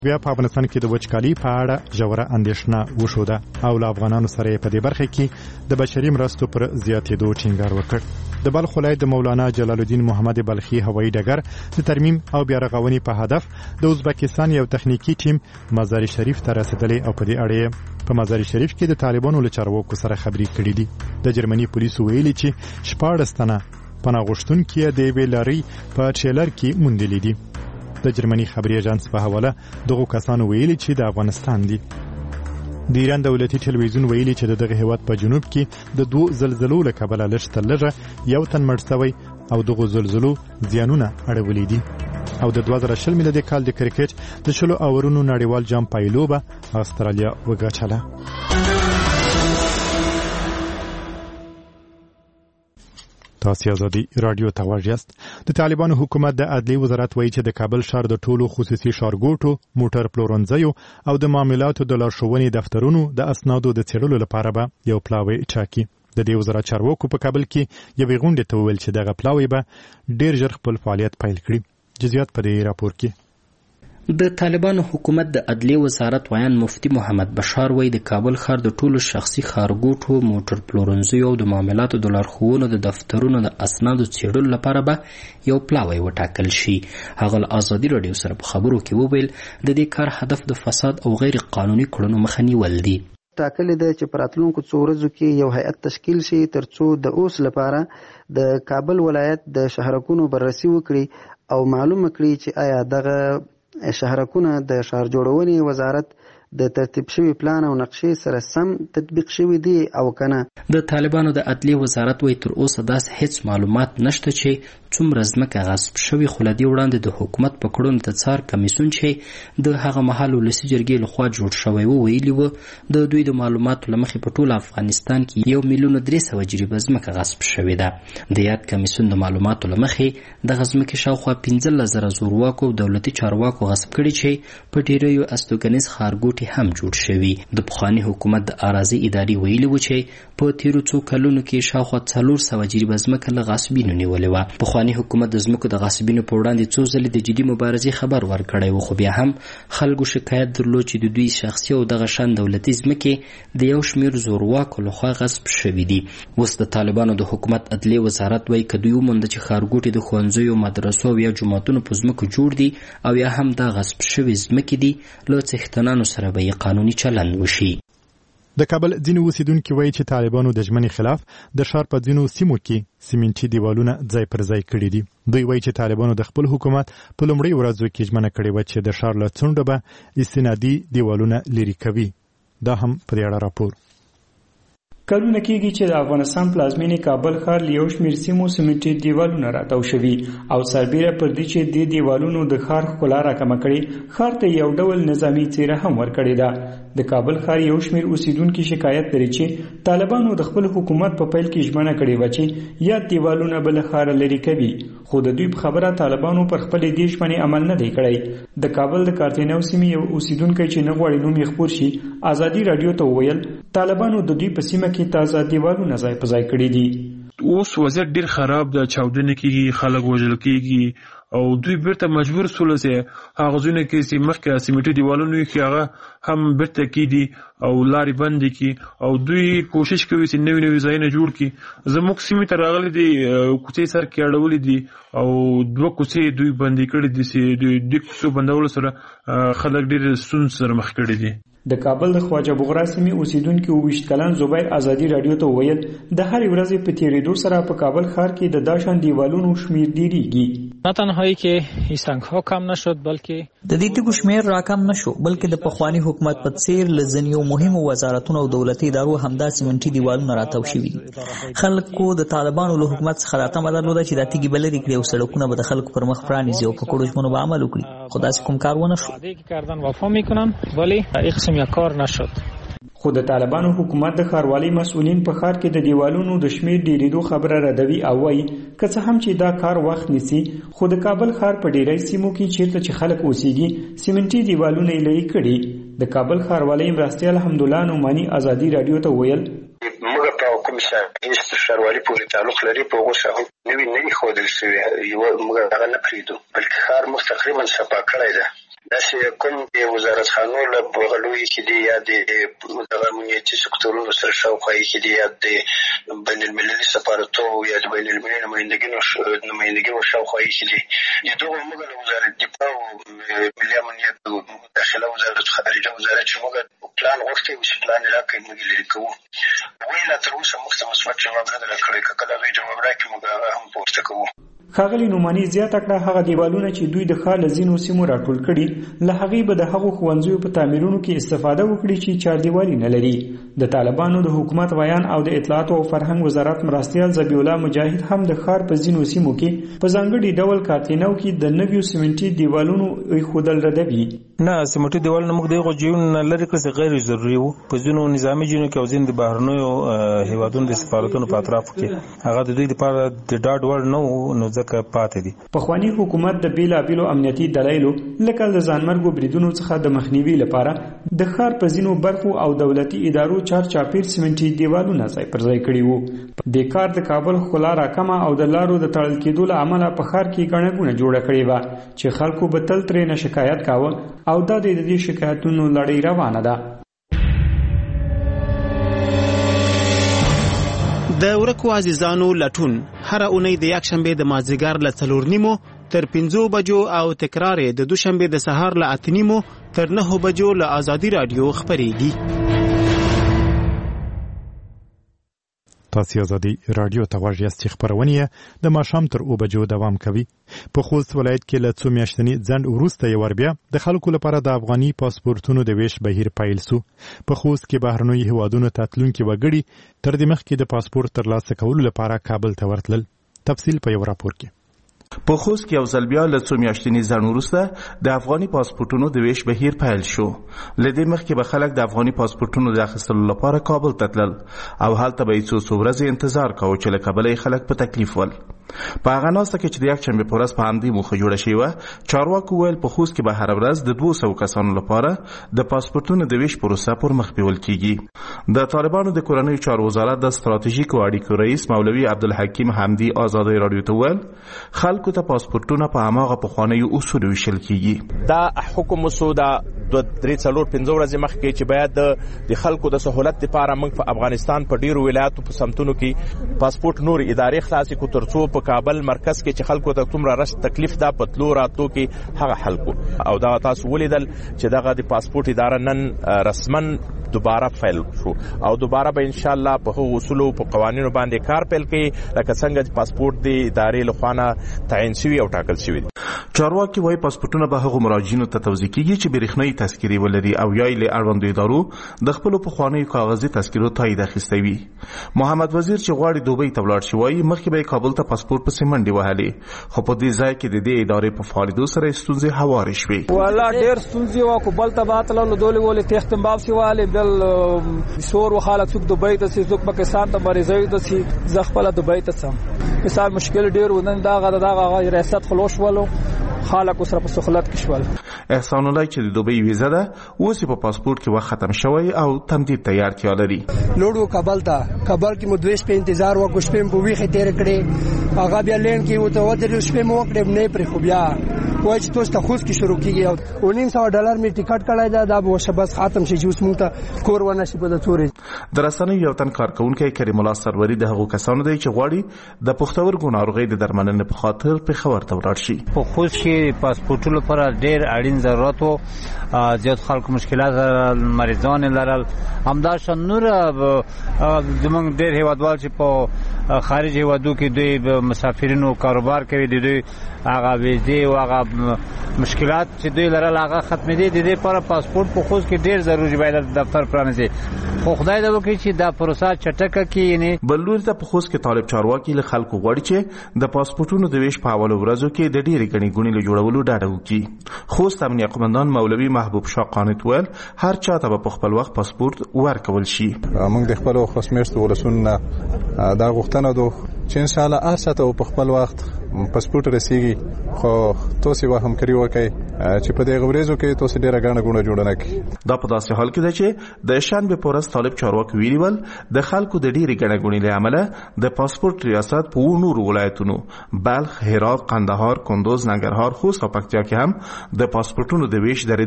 بیا په افغانستان کې د وچکالي په اړه ژوره اندېښنه وښوده او له افغانانو سره په دې برخه کې د بشري مرستو پر زیاتېدو ټینګار وکړ. د بلخ ولایت د مولانا جلال الدین محمد بلخي هوایي ډګر د ترمیم او بیا رغونې په هدف د ازبکستان یو تخنیکی ټیم مزار شریف ته رسیدلی او په دې اړه په مزار شریف کې د طالبانو له چارواکو سره خبرې کړې دي. د جرمني پولیسو ویلي چې 14 تنه پناه غوښتونکي د یوې لارۍ په ټریلر کې موندلي دي. د جرمني خبري اژانس په حواله دغه کسانو ویلي چې د افغانستان دي. د ایران دولتي ټلویزیون ویلي چې دغه هیواد په جنوب کې د 2 زلزلو له کبله لږ تر لږه یو تن مړ شوی او دغه زلزلو زیانونه اړولي دي. او د 2020 میلادي کال د کرکټ د 10 اورونو نړیوال جام پایلوبه استرالیا وګټله. تاسو ازادي رادیو ته واجست. د طالبانو حکومت د عدلي وزارت وایي چې د کابل ښار د ټولو خصوصي ښارګوټو، موټر پلورنځیو او د معاملاتو د لارښوونې دفترونو د اسنادو د څېړلو لپاره به یو پلاوی ټاکي. د دې وزارت چارواکو په کابل کې یوې غونډې ته وویل چې دغه پلاوی به ډیر ژر خپل فعالیت پیل کړي. جزئیات په دې راپور کې. د طالبانو حکومت د عدلي وزارت ویان مفتي محمد بشار وایي د کابل ښار د ټولو شخصي ښارګوټو، موټر پلورنځیو او د معاملاتو د لارښوونو د دفترونو د اسنادو څېړلو لپاره به یو پلاوی وټاکل شي. هغه له ازادي راډیو سره په خبرو کې وویل د دې کار هدف د فساد او غیر قانوني کړنو مخه نیول دي. ټاکلې ده چې په راتلونکو څو ورځو کې یو هیئت تشکیل شي ترڅو د اوس لپاره د کابل ولایت د شهرکونو بررسي وکړي او معلومه کړي چې آیا دغه شهرکونه د ښار جوړونې وزارت د ترتیب شوی پلان او نقشې سره سم تطبیق شوی دی او کنه. د طالبانو د عدلي وزارت وایي تر اوسه داسې هیڅ معلومات نشته چې څومره ځمکه غصب شوی، خو له دې وړاندې د حکومت په کړنو د څار کمیسیون چې د هغه مهال ولسي جرګې لخوا جوړ شوی و ویلي و د دوی د معلوماتو له مخې په ټول افغانستان کې 1,300,000 جریبه ځمکه غصب شوې ده. د یاد کمیسیون د معلوماتو له مخې دغه ځمکې شاوخوا 15,000 زورواکو او دولتي چارواکو غصب کړي چې په ډیریو استوګنیز ښارګوټي هم جوړ شوي. د پخواني حکومت د اراضي ادارې ویلي و چې په تیرو څو کلونو کې شاوخوا 400 جریبه ځمکه له غاصبینو نیولې وه. پخواني حکومت د ځمکو د غاصبینو په وړاندې څو ځلې د جدي مبارزې خبر ورکړی و، خو بیا هم خلکو شکایت درلود چې د دوی شخصي او دغه شان دولتي ځمکې د یو شمېر زورواکو لخوا غصب شوي دي. اوس د طالبانو د حکومت عدلي وزارت وایي که دوی ومونده چې ښارګوټي د ښوونځیو، مدرسو او یا جوماتونو په ځمکو جوړ دي او یا هم دا غصب شوي ځمکې دي، له څښتنانو سره به یې قانوني چلند وشي. د کابل ځینې اوسیدونکي وایي چې طالبانو د ژمنې خلاف د ښار په ځینو سیمو کې سیمنټي دیوالونه ځای پر ځای کړي دي. دوی وایي چې طالبانو د خپل حکومت په لومړۍ ورځو کې ژمنه کړې وه چې د ښار له څنډو به استنادي دیوالونه لرې کوي. دا هم په دې اړه راپور. کلونه کېږي چې د افغانستان پلازمینې کابل ښار له یو شمېر سیمو سیمنټي دیوالونه راتاو شوي او سربیره پر دې چې دې دیوالونو د ښار ښکلا راکمه کړې، ښار ته یو ډول نظامي څېره هم ورکړې ده. د کابل ښار یو شمېر اوسیدونکي شکایت لري چې طالبانو د خپل حکومت په پیل کې ژمنه کړې وه چې یا دیوالونه به له ښاره لرې کوي، خو د دوی په خبره طالبانو پر خپلې دې ژمنې عمل نه دی کړی. د کابل د کارتینو سیمې یو اوسیدونکی چې نه غواړي نوم یې خپور شي ازادي راډیو ته وویل طالبانو د دوی په سیمه کې تازه دیوالونه ځای په ځای کړي دي. اوس وضعیت ډیر خراب ده، چاودنې کېږي، خلک وژل کېږي او دوی بیرته مجبور سول چې هغه ځونه کې چې مخکې سیمنټي دیوالونه وي چې هغه هم بیرته کېدي او لارې بندې کړي او دوی کوشش کوي چې نوي نوي ځایونه جوړ کړي. زموږ سیمې ته راغلي دي، کوڅې سر کې اړولې دي او 2 کوڅې دوی بندې کړي دي چې د کوڅو بندولو سره خلک ډېر ستونزو سره مخ کړي دي. د کابل د خواجه بغرا سیمې اوسیدونکي 22 کلن زبیر ازادي راډیو ته وویل د هرې ورځې په تیریدو سره په کابل ښار کې د داشان دیوالونو شمیر ډیریږي. نه تنهایی که این سنگ ها کم نشد بلکه د دې ټکو شمیر راکم نشو، بلکې د پخوانی حکومت په څیر له ځینو مهمو وزارتونو او دولتي ادارو همدا سیمنټي دیوالونه راتاو شوي دي. خلکو د طالبانو له حکومت څخه دا تمه درلوده چې دا تیږې به لرې کړي او سړکونه به د خلکو پر مخ پرانیزي او په کړو ژمنو به عمل وکړي، خو داسې کوم کار ونه شو. کردن وفا میکنن ولی این قسم یک کار نشد. خو د طالبانو حکومت د ښاروالۍ مسؤلین په ښار کې د دیوالونو د شمیر ډیریدو خبره ردوي او وایي که څه هم چې دا کار وخت نیسي، خو د کابل ښار په ډیری سیمو کې چیرته چې خلک اوسېږي سیمنټي دیوالونه یې لرې کړي. د کابل ښاروالۍ مرستیال حمدالله نعماني ازادي راډیو ته ویل موږ ته او کوم هیڅ ښاروالي پورې تعلق لري په هغو شاهو نوي ښودل شوي یوه موږ هغه نه پرېږدو بلکې ښار موږ تقریبا صفا کړی ده. داسې کوم د وزارتخانو له بغلویې کې دي یا د دغه امنیتي سکتورونو سره شاوخوا کې دي یا د بین المللي سفارتو یا د بین المللي نمایندګیو شاوخوا کې دي د دغو موږ له وزارت دفاع او ملي امنیت او داخله وزارت خارجه وزارت چې موږ پلان غوښتی و چې پلان یې راکړی موږ لرې کوو وایي لا تر اوسه موږ ته مثبت جواب نه ده راکړی که کله هغوی جواب راکړي موږ هغه هم پورته کوو. ښاغلي نعماني زیاته کړه هغه دیوالونه چې دوی د ښار له ځینو سیمو راټول کړي له هغې به د هغو ښوونځیو په تعمیرونو کې استفاده وکړي چې چاردیوالي نه لري. د طالبانو د حکومت ویان او د اطلاعاتو او فرهنګ وزارت مرستیال ذبیح الله مجاهد هم د ښار په ځینو سیمو کې په ځانګړي ډول کارتینو کې د نویو سیمنټي دیوالونو ایښودل ردوي. نه سیمنټي دیوالونه موږ دغه جیون لري کړ غیر ضروري وو په ځینو نظامي جنو کې او ځین د بهرنیو هیوادونو د سفارتونو په اطرافو کې هغه د دوی لپاره د ډاډ وړ نه وو نو ځکه پاتې دي. پخوانی حکومت د بیلابیلو امنیتي دلایلو لکه د ځانمرګو بریدونو څخه د مخنیوي لپاره د ښار په ځینو برخو او دولتي ادارو چارچاپیر سیمنټي دیوالونه ځای پر ځای کړي وو. د کار د کابل ښکلا راکمه او د لارو د تړل کېدو له امله په ښار کې ګڼه ګوڼه جوړه کړې وه چې خلکو به تل ترې نه شکایت کاوه او دا د دې شکایتونو لړۍ روانه ده. د ورکو عزیزانو لټون هر اونۍ د یکشنبه د مازدیګر له 4:30 تر 5 بجو او تکرار د دوشنبه د سهار له 8:30 تر 9 بجو له آزادی رادیو خبرېږي. تاسو آزادی رادیو ته غواړئ چې خبرونه د ماښام تر 2 بجو دوام کوي. په خوست ولایت کې له 2 میاشتنی ځنډ وروسته یو بیا د خلکو لپاره د افغاني پاسپورتونو د ویش بهیر پیل سو. په خوست کې بهرنوي هیوادونو ته تلونکي وګړي تر دې مخکې د پاسپورت ترلاسه کولو لپاره کابل ته ورتلل. تفصیل په یو راپور کې. په خوست کې یو ځل بیا له 2 میاشتنی ځنډ وروسته د افغاني پاسپورتونو د ویش بهیر پیل شو. له دې مخکې به خلک د افغاني پاسپورتونو د اخیستلو لپاره کابل ته تلل او هلته به یې څو ورځې انتظار کاوه چې له کابله خلک په تکلیف ول. په هغه ناسته کې چې د یکشنبې په ورځ په همدې موخه جوړه شوې وه چارواکو ویل په خوست کې به هره ورځ د 200 کسانو لپاره د پاسپورتونو د ویش پروسه پر مخ بیول کیږي. د طالبانو د کورنیو چارو وزارت د ستراتیژیکو اړیکو رئیس مولوي عبدالحکیم حمدي آزادی رادیو ته ویل خلکو ته پاسپورتونه په هماغه پخوانیو اصولو ویشل کیږي. دا حکم مسوده 2-3-4-5 ورځې مخکې چې باید د خلکو د سہولت لپاره موږ په افغانستان په ډیرو ولایتو په سمتونو کې پاسپورت نور ادارې خلاصې کو ترڅو په کابل مرکز کې چې خلکو ته کوم راشد تکلیف دا پتلو راتلو کې هغه حل کو او دا تاسو ولیدل چې دغه د پاسپورت اداره نن رسمن دوباره فایل شو او دوباره به ان شاء الله په اصول او په قوانینو باندې کار پیل کړي لکه څنګه پاسپورت د ادارې لخوا تعین شوی او ټاکل شوی. چارواکي وايي پاسپورتونه به هغو مراجعینو ته توزیع کیږي چې برېښنايي تذکرې ولري او یا له اړوندو ادارو د خپل پخوانیو کاغذي تذکرو تایید اخیستی وي. محمد وزیر چې غواړي دوبۍ ته ولاړ شي وايي مخکې به کابل ته پاسپورت په سیمنډي وهلي خو په دې ځای کې د دې ادارې په فعالیدو سره ستونزې هوارې شوې. ولا ډېر ستونزې وو کو بل ته باتلو دولې ولې تختم باب سی والي بل شور وخالک څوک دوبۍ ته څوک پاکستان ته مریضوي ته سي ځخپل دوبۍ ته سم مثال مشکل ډېر ونن دا ریاست خلوش ولو خالق سره په سہولت کې شول. احسان الله چې د دوبۍ ویزه ده اوس په پاسپورت کې وخت ختم شوی او تمدید تیار کړی لري. لوړو کابل کې مو 2 شپې انتظار وکړ شپې په ویخه تیر کړې هغه بیا لین کې وته ودرې شپې مو وکړې نه پر خو بیا وای چې تاسو ته خوست کې شروع کیږي او $900 می ټیکټ کړای دا به شبس ختم شي جوس مونږ ته کور ونه شي په تورې. درسنه یو تن کارکونکو کریم الله سروری د هغو کسانو دی چې غواړي د پښتورګو ناروغي د درملنې په خاطر په خبر ته ولاړ شي. په خوست کې پاسپورتونو لپاره ډېر اړین ضرورت وو زیات خلکو مشکلات مریضان لرل همداشان نور زمونږ ډېر هیوادوال چې په خارج هیوادو کې دوی مسافرینو کاروبار کوي دوی هغه ویزې او هغه مشکلات چې دوی لرل هغه ختمېدي د دې لپاره پاسپورت په خوست کې ډېر ضروري باید دفتر پرانیزي خو خدای دې وکړي چې دا پروسه چټکه کړي. یعنی بلور ته په خوست کې طالب چارواکي له خلکو غواړي چې د پاسپورتونو د ویش په اولو ورځو کې د ډېرې ګڼې ګوڼې له جوړولو ډاډه وکړي. خوست امنیه قومندان مولوي محبوب شاه قانت ویل هر چاته به په خپل وخت پاسپورت ورکول شي. موږ د خپل خوست میشتو ولسونه دا غوښتنه غوښتنه ده چې ان شاء الله هر چاته په خپل وخت پاسپورت رسیږي خو تاسو به همکاري وکړئ چې په دې غوړېزو کې تاسو ډیره غاڼه غوڼه جوړ نه کړئ. دا په داسې حال کې ده چې د شنبه په ورځ طالب چارواکي ویلي ول د خلکو د ډیرې غاڼه غوڼې له امله د پاسپورت ریاست په نورو ولایتونو بلخ، هرات، قندهار، کندوز، ننګرهار، خوست او پکتیا کې هم د پاسپورتونو د ویش